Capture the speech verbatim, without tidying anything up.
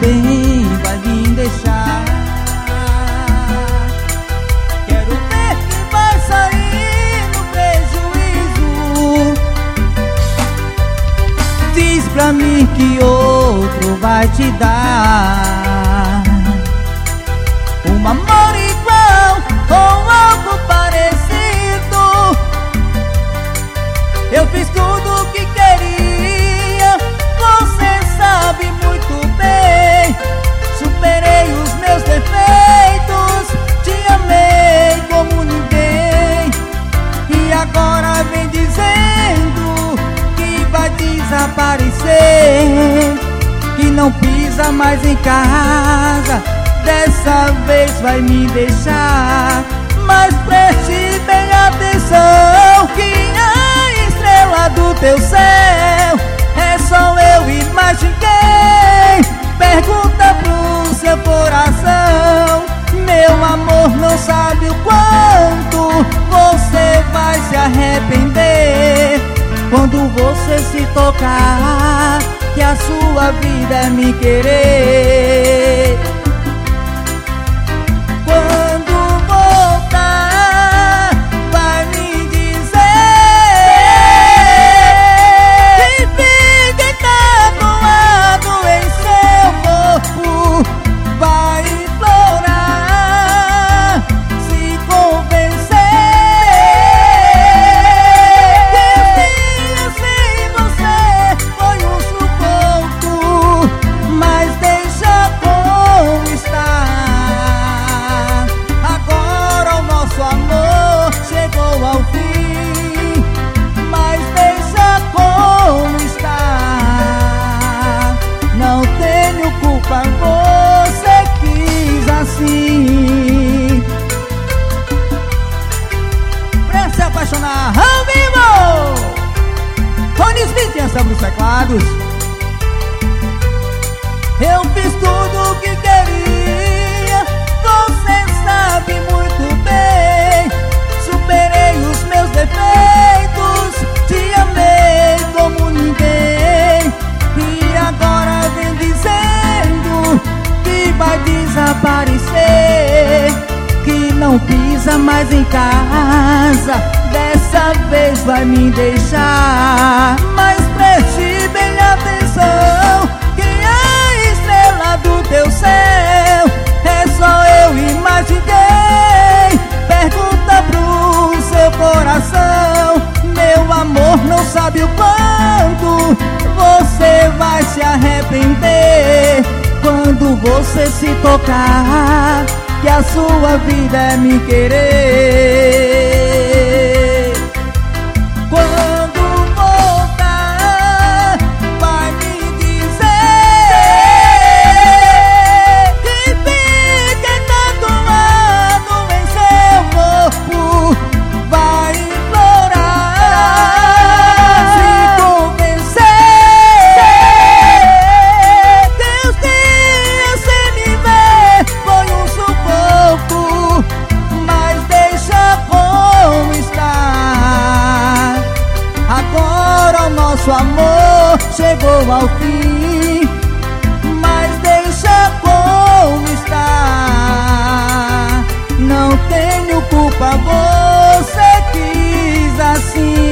bem vai me deixar. Quero ver quem vai sair no prejuízo. Diz pra mim que outro vai te dar um amor igual ou algo parecido. Eu fiz tudo o que queria, você sabe muito bem. Superei os meus defeitos, te amei como ninguém. E agora vem dizendo que vai desaparecer, que não pisa mais em casa, dessa vez vai me deixar. Mas preste bem atenção, que a estrela do teu céu é só eu e mais ninguém. Pergunta pro seu coração, meu amor não sabe o quanto você vai se arrepender quando você se tocar que a sua vida é me querer. Quando voltar, vai me dizer que fica tatuado em seu corpo. Vai implorar, se convencer que os dias sem você foi um sufoco. Mas deixa como está. Agora o nosso amor chegou ao fim. Mas deixa como está. Não tenho culpa, você quis assim. Pra se apaixonar ao vivo, Rony Smith sobre os teclados. Eu fiz tudo o que queria, você sabe muito bem. Superei os meus defeitos, te amei como ninguém. E agora vem dizendo que vai desaparecer, que não pisa mais em casa, dessa vez vai me deixar. Mas preste bem atenção, que a estrela do teu céu é só eu e mais ninguém. Pergunta pro seu coração, meu amor não sabe o quanto você vai se arrepender quando você se tocar que a sua vida é me querer. Quando voltar, vai me dizer que fica tatuado em seu corpo. Vai implorar, se convencer que os dias sem me ver foi um sufoco. Mas deixa como está. Agora o nosso amor chegou ao fim. Mas deixa como está. Não tenho culpa, você quis assim.